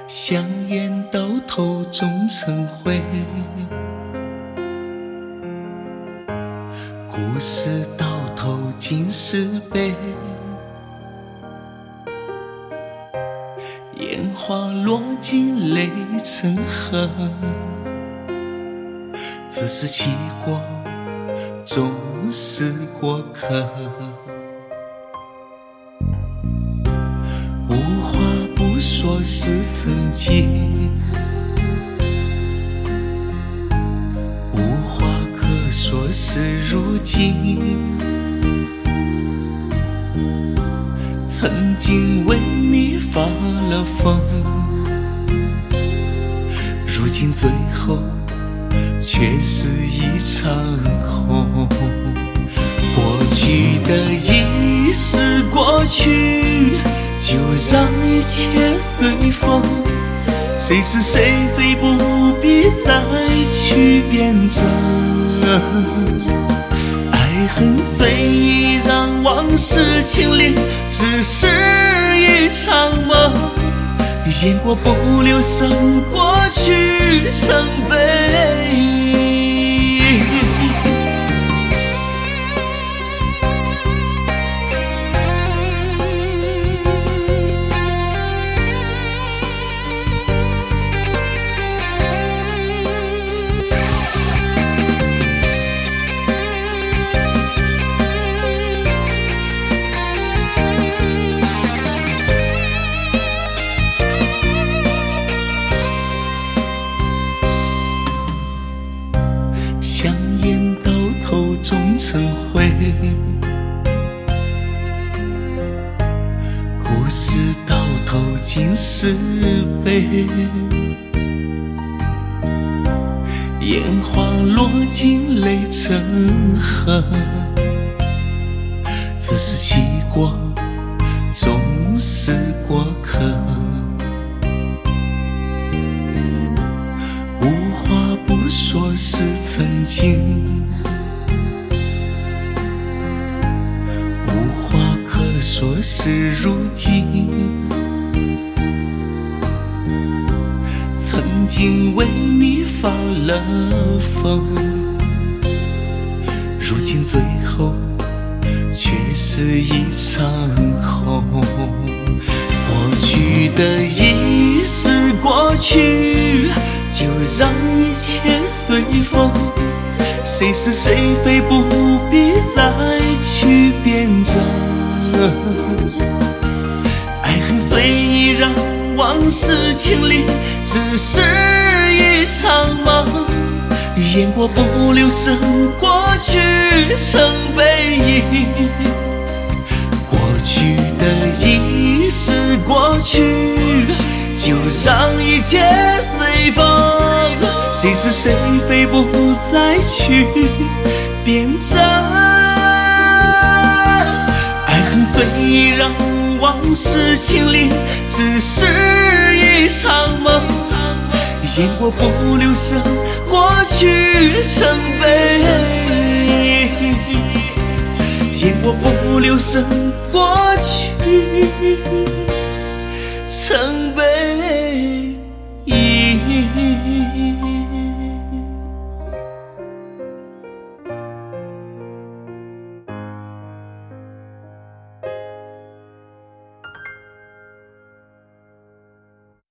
香烟到头终成灰，故事到头尽是悲，烟花落尽泪成河，这是起过终是过客。无话不说是曾经，无话可说是如今。曾经为你发了疯，如今最后却是一场空。过去的已是过去，就让一切随风。谁是谁非不必再去辩证，爱恨随意，让往事清零，只是一场梦。雁过不留声，过去成悲。香烟到头终成灰，故事到头尽是悲，烟花落尽泪成河，这是起过终是过客。无话不说是曾经，无话可说是如今。曾经为你发了疯，如今最后却是一场空。过去的已是过去，就让一切随风。谁是谁非不必再去辩证，爱恨随意，让往事清零，只是一场梦。雁过不留声，过去成悲影。过去的已是过去，就让一切随风。谁是谁非不再去辩证，爱恨随意，让往事清零，只是一场梦。雁过不留声，过去成悲。雁过不留声，过去成悲。